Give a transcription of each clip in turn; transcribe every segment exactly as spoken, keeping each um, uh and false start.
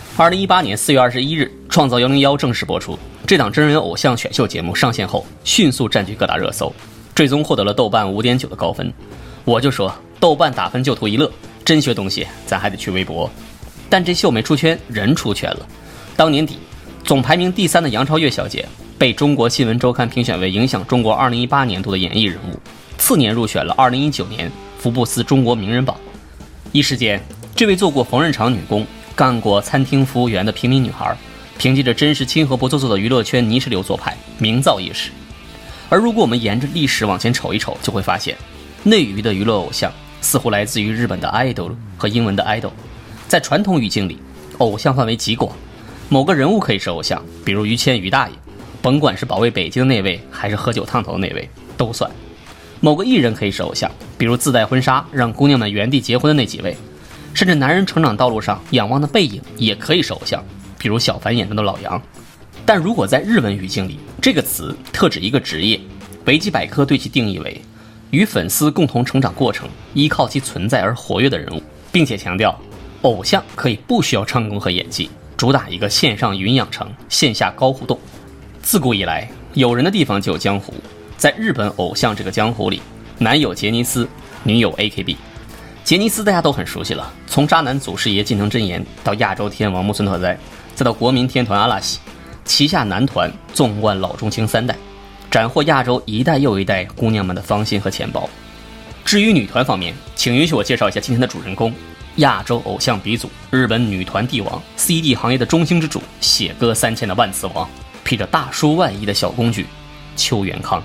二零一八年四月二十一日，创造一零一正式播出。这档真人偶像选秀节目上线后，迅速占据各大热搜，最终获得了豆瓣 五点九 的高分。我就说，豆瓣打分就图一乐，真学东西咱还得去微博。但这秀没出圈，人出圈了。当年底，总排名第三的杨超越小姐被中国新闻周刊评选为影响中国二零一八年度的演艺人物，次年入选了二零一九年福布斯中国名人榜。一时间，这位做过缝纫厂女工、干过餐厅服务员的平民女孩，凭借着真实亲和不做作的娱乐圈泥石流做派，名噪一时。而如果我们沿着历史往前瞅一瞅，就会发现，内娱的娱乐偶像似乎来自于日本的 idol 和英文的 idol。在传统语境里，偶像范围极广，某个人物可以是偶像，比如于谦于大爷，甭管是保卫北京的那位，还是喝酒烫头的那位，都算。某个艺人可以是偶像，比如自带婚纱让姑娘们原地结婚的那几位，甚至男人成长道路上仰望的背影也可以是偶像，比如小凡眼中的老杨。但如果在日文语境里，这个词特指一个职业，维基百科对其定义为与粉丝共同成长过程，依靠其存在而活跃的人物，并且强调偶像可以不需要唱功和演技，主打一个线上云养成，线下高互动。自古以来，有人的地方就有江湖。在日本偶像这个江湖里，男有杰尼斯，女有 A K B。 杰尼斯大家都很熟悉了，从渣男祖师爷近藤真彦到亚洲天王木村拓哉，再到国民天团阿拉西，旗下男团纵贯老中青三代，斩获亚洲一代又一代姑娘们的芳心和钱包。至于女团方面，请允许我介绍一下今天的主人公，亚洲偶像鼻祖，日本女团帝王， C D 行业的中兴之主，写歌三千的万磁王，披着大叔外衣的小公举秋元康。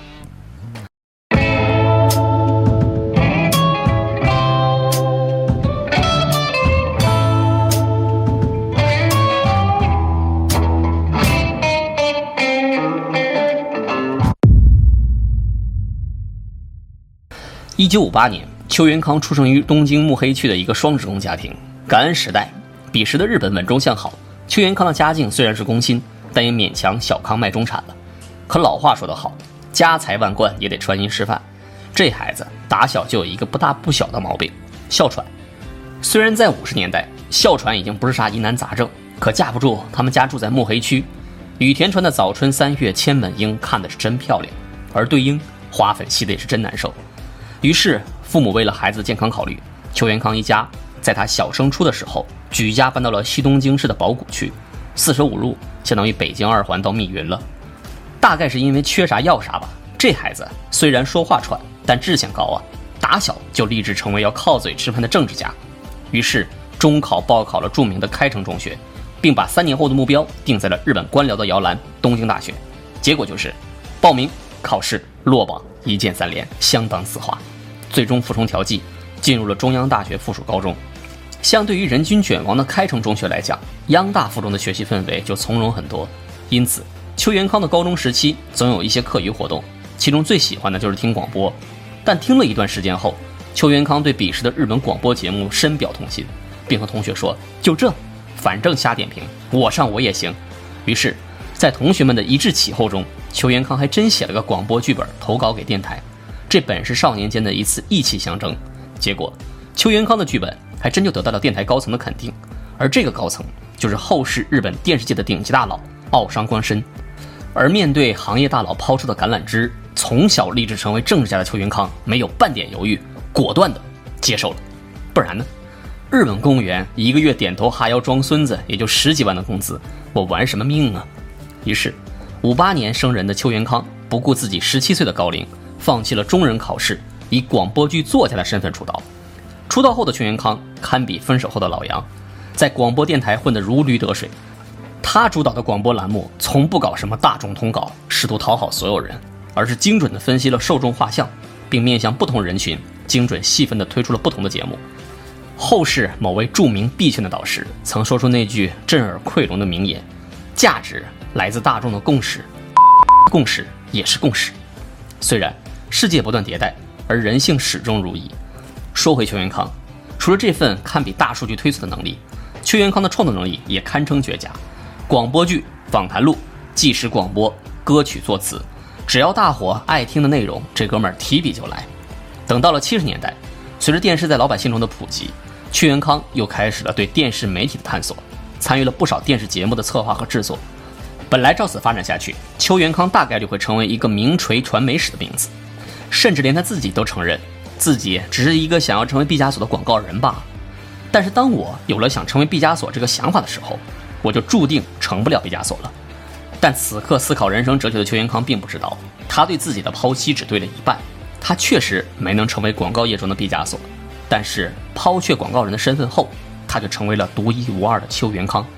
一九五八年，秋元康出生于东京目黑区的一个双职工家庭。感恩时代，彼时的日本稳中向好，秋元康的家境虽然是工薪，但也勉强小康卖中产了。可老话说得好，家财万贯也得穿衣吃饭。这孩子打小就有一个不大不小的毛病，哮喘。虽然在五十年代，哮喘已经不是啥疑难杂症，可架不住他们家住在目黑区，羽田川的早春三月千本樱看的是真漂亮，而对樱花粉吸的也是真难受。于是父母为了孩子的健康考虑，秋元康一家在他小升初的时候举家搬到了西东京市的宝谷区，四舍五入相当于北京二环到密云了。大概是因为缺啥要啥吧，这孩子虽然说话喘，但志向高啊，打小就立志成为要靠嘴吃饭的政治家。于是中考报考了著名的开成中学，并把三年后的目标定在了日本官僚的摇篮东京大学。结果就是报名考试落榜，一键三连，相当丝滑，最终服从调剂进入了中央大学附属高中。相对于人均卷王的开成中学来讲，央大附中的学习氛围就从容很多。因此秋元康的高中时期总有一些课余活动，其中最喜欢的就是听广播。但听了一段时间后，秋元康对彼时的日本广播节目深表痛心，并和同学说，就这反正瞎点评，我上我也行。于是在同学们的一致起哄中，秋元康还真写了个广播剧本投稿给电台，这本是少年间的一次意气相争。结果秋元康的剧本还真就得到了电台高层的肯定，而这个高层就是后世日本电视界的顶级大佬奥商光身。而面对行业大佬抛出的橄榄枝，从小立志成为政治家的秋元康没有半点犹豫，果断的接受了。不然呢，日本公务员一个月点头哈腰装孙子也就十几万的工资，我玩什么命啊？于是五八年生人的秋元康不顾自己十七岁的高龄，放弃了中忍考试，以广播剧作家的身份出道。出道后的秋元康堪比分手后的老杨，在广播电台混得如鱼得水。他主导的广播栏目从不搞什么大众通稿，试图讨好所有人，而是精准地分析了受众画像，并面向不同人群精准细分地推出了不同的节目。后世某位著名币圈的导师曾说出那句震耳聩聋的名言，价值来自大众的共识，共识也是共识。虽然世界不断迭代，而人性始终如一。说回秋元康，除了这份堪比大数据推测的能力，秋元康的创作能力也堪称绝佳。广播剧、访谈录、纪实广播、歌曲作词，只要大伙爱听的内容，这哥们儿提笔就来。等到了七十年代，随着电视在老百姓中的普及，秋元康又开始了对电视媒体的探索。 参与了不少电视节目的策划和制作。本来照此发展下去，邱元康大概率会成为一个名垂传媒史的名字，甚至连他自己都承认自己只是一个想要成为毕加索的广告人罢了。但是当我有了想成为毕加索这个想法的时候，我就注定成不了毕加索了。但此刻思考人生哲学的邱元康并不知道，他对自己的剖析只对了一半。他确实没能成为广告业中的毕加索，但是抛却广告人的身份后，他就成为了独一无二的邱元康。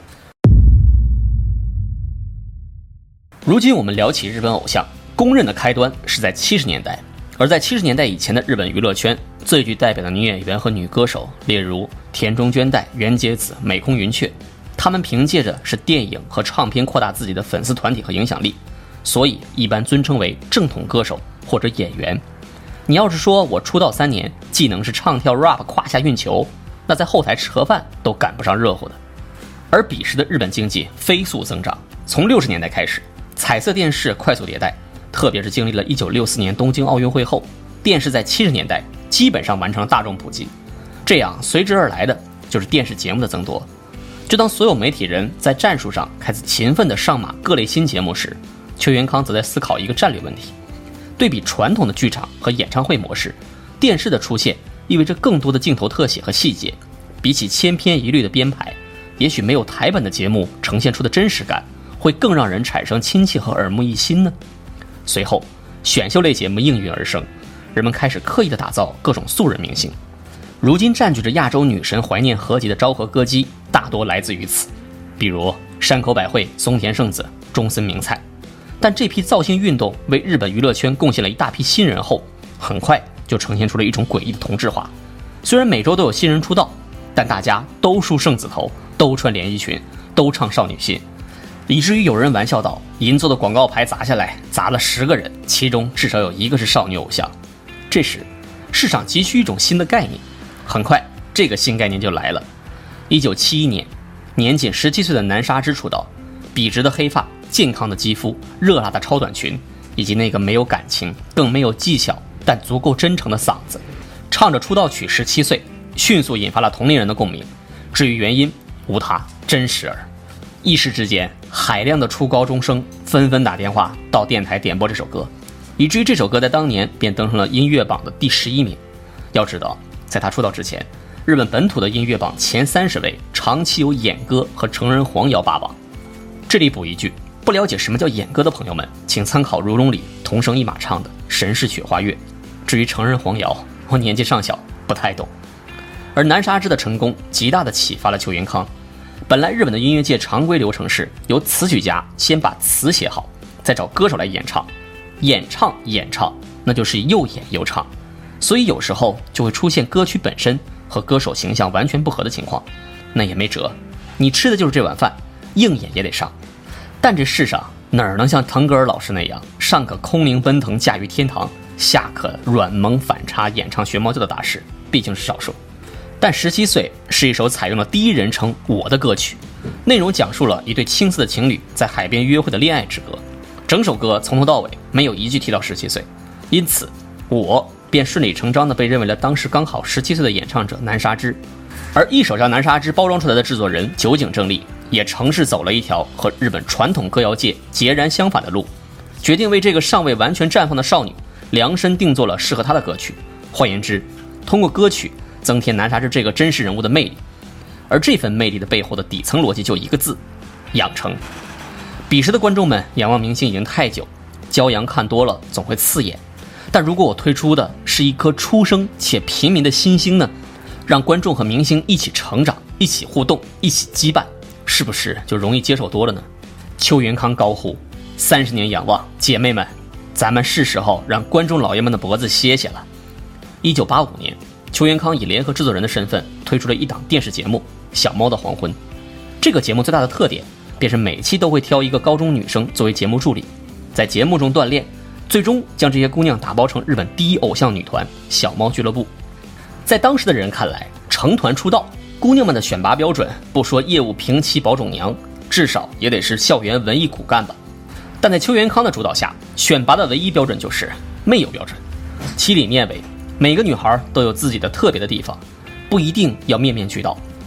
如今我们聊起日本偶像，公认的开端是在七十年代，而在七十年代以前的日本娱乐圈，最具代表的女演员和女歌手，例如田中绢代、原节子、美空云雀，他们凭借着是电影和唱片扩大自己的粉丝团体和影响力，所以一般尊称为正统歌手或者演员。你要是说我出道三年，技能是唱跳 rap 胯下运球，那在后台吃盒饭都赶不上热乎的。而彼时的日本经济飞速增长，从六十年代开始，彩色电视快速迭代，特别是经历了一九六四年东京奥运会后，电视在七十年代基本上完成了大众普及，这样随之而来的就是电视节目的增多。就当所有媒体人在战术上开始勤奋地上马各类新节目时，邱元康则在思考一个战略问题。对比传统的剧场和演唱会模式，电视的出现意味着更多的镜头特写和细节，比起千篇一律的编排，也许没有台本的节目呈现出的真实感会更让人产生亲切和耳目一新呢。随后选秀类节目应运而生，人们开始刻意的打造各种素人明星。如今占据着亚洲女神怀念合集的昭和歌姬大多来自于此，比如山口百惠、松田圣子、中森明菜。但这批造星运动为日本娱乐圈贡献了一大批新人后，很快就呈现出了一种诡异的同质化。虽然每周都有新人出道，但大家都梳圣子头，都穿连衣裙，都唱少女心，以至于有人玩笑道，银座的广告牌砸下来，砸了十个人，其中至少有一个是少女偶像。这时市场急需一种新的概念，很快这个新概念就来了。一九七一年，年仅十七岁的南沙织出道，笔直的黑发，健康的肌肤，热辣的超短裙，以及那个没有感情更没有技巧但足够真诚的嗓子，唱着出道曲十七岁，迅速引发了同龄人的共鸣。至于原因，无他，真实耳。一时之间，海量的初高中生纷纷打电话到电台点播这首歌，以至于这首歌在当年便登上了音乐榜的第十一名。要知道，在他出道之前，日本本土的音乐榜前三十位长期由演歌和成人黄谣霸榜。这里补一句，不了解什么叫演歌的朋友们，请参考如龙里同声一马唱的《神是雪花月》。至于成人黄谣，我年纪尚小，不太懂。而南沙织的成功极大地启发了邱元康。本来日本的音乐界常规流程是由词曲家先把词写好，再找歌手来演唱，演唱演唱那就是又演又唱，所以有时候就会出现歌曲本身和歌手形象完全不合的情况，那也没辙，你吃的就是这碗饭，硬演也得上。但这世上哪儿能像腾格尔老师那样，上可空灵奔腾驾驭天堂，下可软萌反差演唱学猫叫的大师，毕竟是少数。但十七岁是一首采用了第一人称我的歌曲，内容讲述了一对青涩的情侣在海边约会的恋爱之歌，整首歌从头到尾没有一句提到十七岁，因此我便顺理成章地被认为了当时刚好十七岁的演唱者南沙织。而一手将南沙织包装出来的制作人酒井正利也诚实走了一条和日本传统歌谣界截然相反的路，决定为这个尚未完全绽放的少女量身定做了适合她的歌曲。换言之，通过歌曲增添南沙织这个真实人物的魅力。而这份魅力的背后的底层逻辑就一个字：养成。彼时的观众们仰望明星已经太久，骄阳看多了总会刺眼。但如果我推出的是一颗出生且平民的新星呢？让观众和明星一起成长，一起互动，一起羁绊，是不是就容易接受多了呢？邱元康高呼：三十年仰望，姐妹们，咱们是时候让观众老爷们的脖子歇歇了。一九八五年，邱元康以联合制作人的身份推出了一档电视节目《小猫的黄昏》。这个节目最大的特点便是每期都会挑一个高中女生作为节目助理，在节目中锻炼，最终将这些姑娘打包成日本第一偶像女团小猫俱乐部。在当时的人看来，成团出道，姑娘们的选拔标准不说业务平妻保种娘，至少也得是校园文艺骨干吧。但在邱元康的主导下，选拔的唯一标准就是没有标准。其理念为每个女孩都有自己的特别的地方，不一定要面面俱到，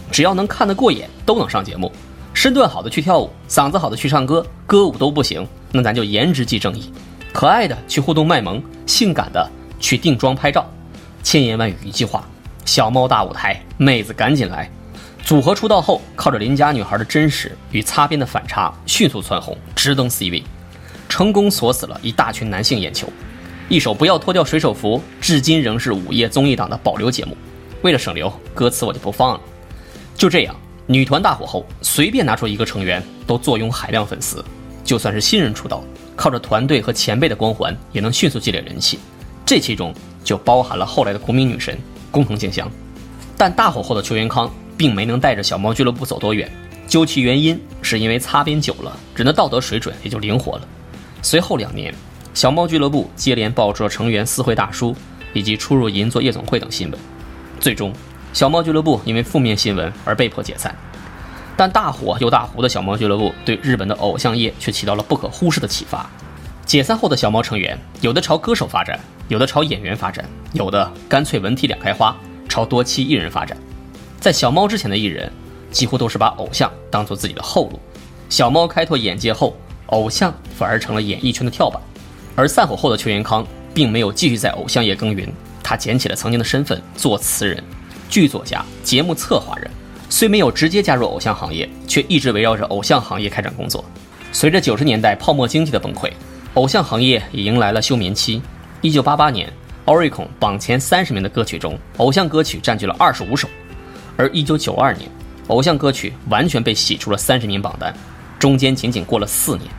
只要能看得过眼都能上节目，身段好的去跳舞，嗓子好的去唱歌，歌舞都不行，那咱就颜值即正义，可爱的去互动卖萌，性感的去定妆拍照，千言万语一句话，小猫大舞台，妹子赶紧来。组合出道后，靠着邻家女孩的真实与擦边的反差，迅速蹿红，直登 C 位，成功锁死了一大群男性眼球。一首不要脱掉水手服，至今仍是午夜综艺档的保留节目。为了省流，歌词我就不放了。就这样，女团大火后，随便拿出一个成员都坐拥海量粉丝。就算是新人出道，靠着团队和前辈的光环，也能迅速积累人气。这其中就包含了后来的国民女神工藤静香。但大火后的邱元康并没能带着小猫俱乐部走多远，究其原因，是因为擦边久了，人的道德水准也就灵活了。随后两年，小猫俱乐部接连爆出了成员私会大叔以及出入银座夜总会等新闻，最终小猫俱乐部因为负面新闻而被迫解散。但大火又大糊的小猫俱乐部对日本的偶像业却起到了不可忽视的启发。解散后的小猫成员，有的朝歌手发展，有的朝演员发展，有的干脆文体两开花，朝多栖艺人发展。在小猫之前的艺人几乎都是把偶像当作自己的后路，小猫开拓眼界后，偶像反而成了演艺圈的跳板。而散伙后的邱元康并没有继续在偶像业耕耘，他捡起了曾经的身份，做词人、剧作家、节目策划人，虽没有直接加入偶像行业，却一直围绕着偶像行业开展工作。随着九十年代泡沫经济的崩溃，偶像行业也迎来了休眠期。一九八八年 Oricon 榜前三十名的歌曲中，偶像歌曲占据了二十五首，而一九九二年偶像歌曲完全被洗出了三十名榜单，中间仅仅过了四年。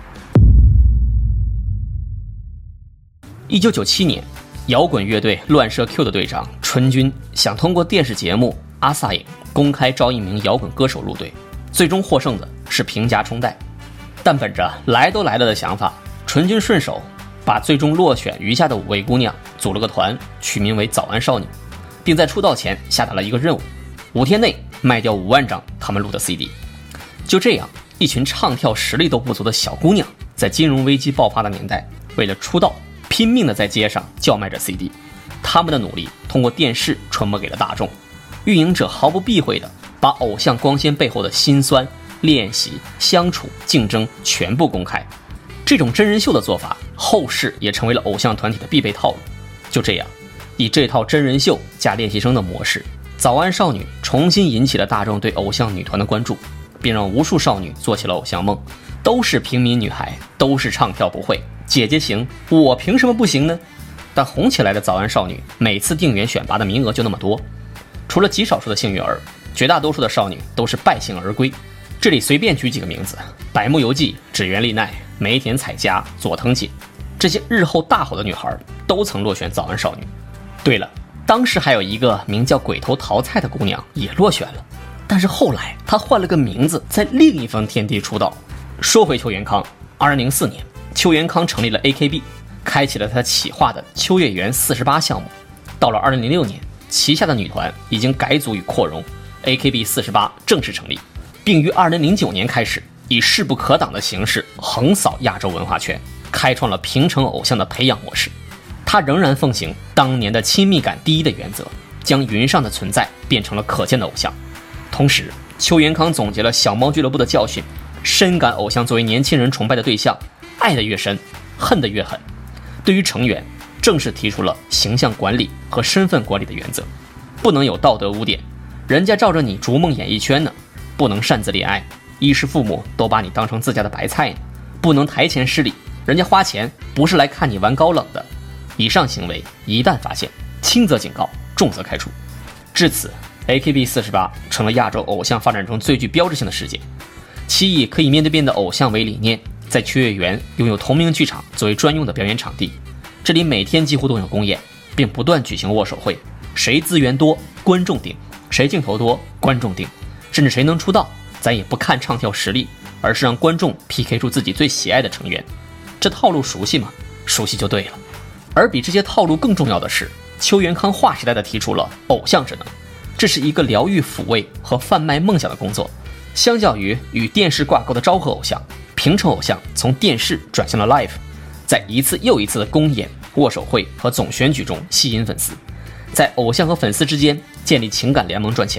一九九七年，摇滚乐队乱射 Q 的队长纯君想通过电视节目阿萨影公开招一名摇滚歌手入队，最终获胜的是平家冲代。但本着来都来了的想法，纯君顺手把最终落选余下的五位姑娘组了个团，取名为早安少女，并在出道前下达了一个任务，五天内卖掉五万张他们录的 C D。 就这样，一群唱跳实力都不足的小姑娘，在金融危机爆发的年代，为了出道拼命的在街上叫卖着 C D。 他们的努力通过电视传播给了大众，运营者毫不避讳的把偶像光鲜背后的辛酸、练习、相处、竞争全部公开。这种真人秀的做法，后世也成为了偶像团体的必备套路。就这样，以这套真人秀加练习生的模式，早安少女重新引起了大众对偶像女团的关注，并让无数少女做起了偶像梦。都是平民女孩，都是唱跳不会，姐姐行，我凭什么不行呢？但红起来的早安少女，每次定员选拔的名额就那么多，除了极少数的幸运儿，绝大多数的少女都是败兴而归。这里随便举几个名字：百木游纪、指原丽奈、梅田彩佳、佐藤锦，这些日后大火的女孩都曾落选早安少女。对了，当时还有一个名叫鬼头桃菜的姑娘也落选了，但是后来她换了个名字，在另一方天地出道。说回邱元康，二零零四年，邱元康成立了 A K B， 开启了他企划的秋叶原四十八项目。到了二零零六年，旗下的女团已经改组与扩容， A K B 四十八正式成立，并于二零零九年开始以势不可挡的形式横扫亚洲文化圈，开创了平成偶像的培养模式。他仍然奉行当年的亲密感第一的原则，将云上的存在变成了可见的偶像。同时，邱元康总结了小猫俱乐部的教训，深感偶像作为年轻人崇拜的对象，爱得越深，恨得越狠。对于成员，正式提出了形象管理和身份管理的原则，不能有道德污点，人家照着你逐梦演艺圈呢；不能擅自恋爱，衣食父母都把你当成自家的白菜呢；不能台前失礼，人家花钱不是来看你玩高冷的。以上行为一旦发现，轻则警告，重则开除。至此 A K B 四十八成了亚洲偶像发展中最具标志性的事件。其以可以面对面的偶像为理念，在秋叶原拥有同名剧场作为专用的表演场地，这里每天几乎都有公演，并不断举行握手会，谁资源多观众定，谁镜头多观众定，甚至谁能出道咱也不看唱跳实力，而是让观众 P K 出自己最喜爱的成员。这套路熟悉吗？熟悉就对了。而比这些套路更重要的是，邱元康划时代的提出了偶像之能，这是一个疗愈抚慰和贩卖梦想的工作。相较于与电视挂钩的昭和偶像，平成偶像从电视转向了 live， 在一次又一次的公演、握手会和总选举中吸引粉丝，在偶像和粉丝之间建立情感联盟赚钱。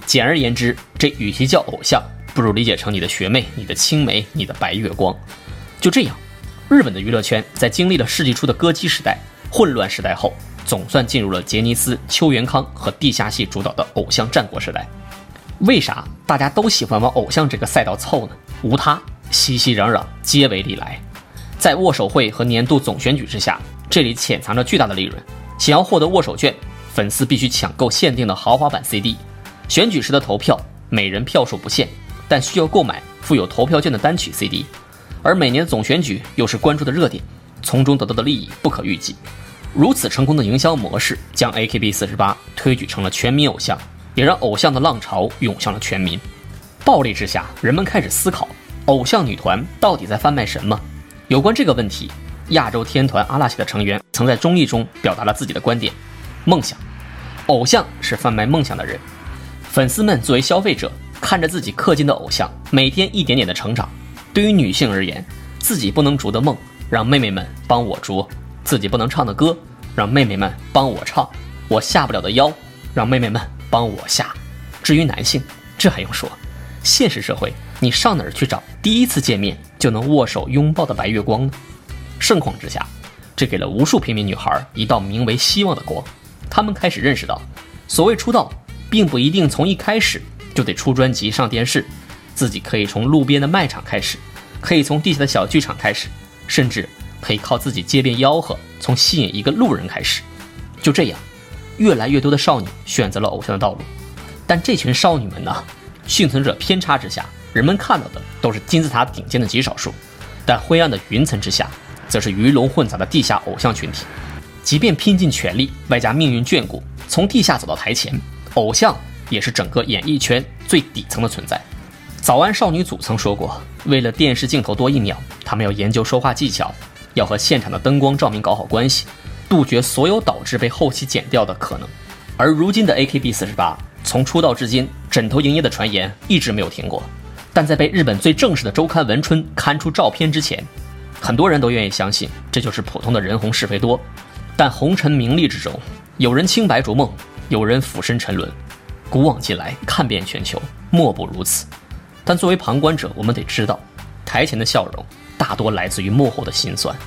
简而言之，这与其叫偶像，不如理解成你的学妹、你的青梅、你的白月光。就这样，日本的娱乐圈在经历了世纪初的歌姬时代、混乱时代后，总算进入了杰尼斯、秋元康和地下系主导的偶像战国时代。为啥大家都喜欢往偶像这个赛道凑呢？无他，熙熙攘攘，皆为利来。在握手会和年度总选举之下，这里潜藏着巨大的利润。想要获得握手券，粉丝必须抢购限定的豪华版 C D。选举时的投票，每人票数不限，但需要购买附有投票券的单曲 C D。而每年的总选举又是关注的热点，从中得到的利益不可预计。如此成功的营销模式，将 A K B 四十八 推举成了全民偶像，也让偶像的浪潮涌向了全民。暴力之下，人们开始思考，偶像女团到底在贩卖什么？有关这个问题，亚洲天团阿拉西的成员曾在综艺中表达了自己的观点：梦想，偶像是贩卖梦想的人。粉丝们作为消费者，看着自己氪金的偶像每天一点点的成长。对于女性而言，自己不能逐的梦，让妹妹们帮我逐；自己不能唱的歌，让妹妹们帮我唱；我下不了的腰，让妹妹们帮我下。至于男性，这还用说？现实社会，你上哪儿去找第一次见面就能握手拥抱的白月光呢？盛况之下，这给了无数平民女孩一道名为希望的光。她们开始认识到，所谓出道，并不一定从一开始就得出专辑上电视，自己可以从路边的卖场开始，可以从地下的小剧场开始，甚至可以靠自己街边吆喝，从吸引一个路人开始。就这样，越来越多的少女选择了偶像的道路。但这群少女们呢，幸存者偏差之下，人们看到的都是金字塔顶尖的极少数，但灰暗的云层之下，则是鱼龙混杂的地下偶像群体。即便拼尽全力，外加命运眷顾，从地下走到台前，偶像也是整个演艺圈最底层的存在。早安少女组曾说过，为了电视镜头多一秒，他们要研究说话技巧，要和现场的灯光照明搞好关系，杜绝所有导致被后期剪掉的可能。而如今的 A K B 四十八 从出道至今，枕头营业的传言一直没有停过，但在被日本最正式的周刊文春刊出照片之前，很多人都愿意相信这就是普通的人红是非多。但红尘名利之中，有人清白逐梦，有人俯身沉沦，古往今来看遍全球，莫不如此。但作为旁观者，我们得知道，台前的笑容大多来自于幕后的辛酸。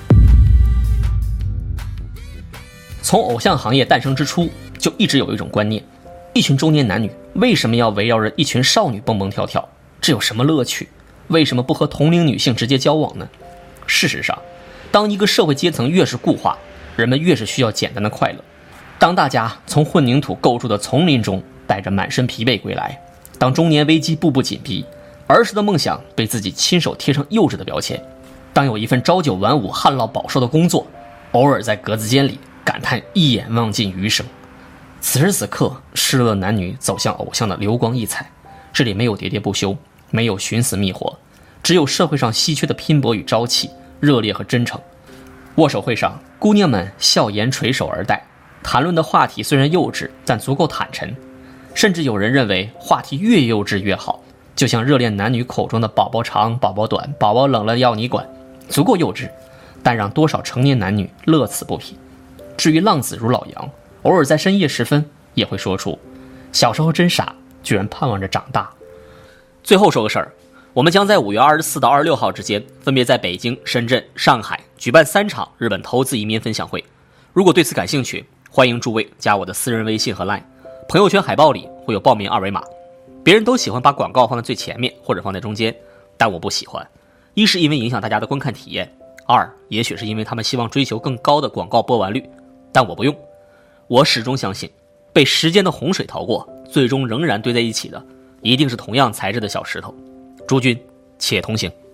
从偶像行业诞生之初，就一直有一种观念，一群中年男女为什么要围绕着一群少女蹦蹦跳跳？这有什么乐趣？为什么不和同龄女性直接交往呢？事实上，当一个社会阶层越是固化，人们越是需要简单的快乐。当大家从混凝土构筑的丛林中带着满身疲惫归来，当中年危机步步紧逼，儿时的梦想被自己亲手贴上幼稚的标签，当有一份朝九晚五旱涝保收的工作，偶尔在格子间里感叹一眼望尽余生。此时此刻，失落的男女走向偶像的流光溢彩，这里没有喋喋不休，没有寻死觅活，只有社会上稀缺的拼搏与朝气，热烈和真诚。握手会上，姑娘们笑颜垂手而待，谈论的话题虽然幼稚，但足够坦诚。甚至有人认为话题越幼稚越好，就像热恋男女口中的宝宝长宝宝短，宝宝冷了要你管，足够幼稚，但让多少成年男女乐此不疲。至于浪子如老杨，偶尔在深夜时分也会说出小时候真傻，居然盼望着长大。最后说个事儿，我们将在五月二十四到二十六号之间，分别在北京、深圳、上海举办三场日本投资移民分享会。如果对此感兴趣，欢迎诸位加我的私人微信和 LINE， 朋友圈海报里会有报名二维码。别人都喜欢把广告放在最前面或者放在中间，但我不喜欢。一是因为影响大家的观看体验，二也许是因为他们希望追求更高的广告播完率，但我不用。我始终相信，被时间的洪水淘过，最终仍然堆在一起的，一定是同样材质的小石头。诸君且同行。